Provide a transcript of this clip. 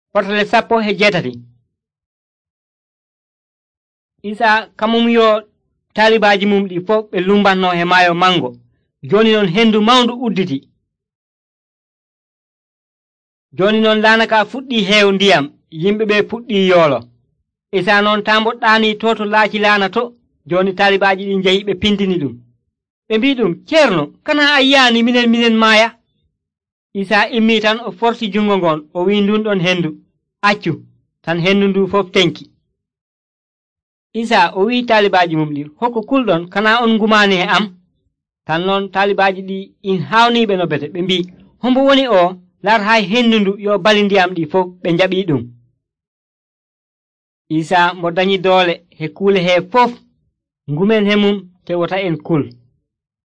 Portale 18. Isa kamum yo talibaji mum ɗi fof ɓe lumbanno he maayo mango. Joni non hendu mawndu udditi. Joni non lanaka fuɗɗi heew ndiyam, yimɓe ɓe puɗɗi yoolo. Isa non tambo ɗani toto laaci laana to, joni talibaji ɗi jehi ɓe pindini ɗum. Ɓe mbi ɗum, ceerno, kana a yiyani minen maaya? Isa immi tan o forti jungo ngon, o wi ndun ɗon hendu, accu, tan hendu ndu fof tenki. Isa o wi talibaji mum ɗi, hokko kulɗon, kana on ngumani he am? Tan noon talibaji ɗi in hawniɓe no bete, ɓe mbi, hombo woni o, lar hay hendu ndu yo bali ndiyam ɗi fof ɓe jaɓi ɗum. Isa mo dañi doole he kuule he fof, ngumen he mum tewota en kul.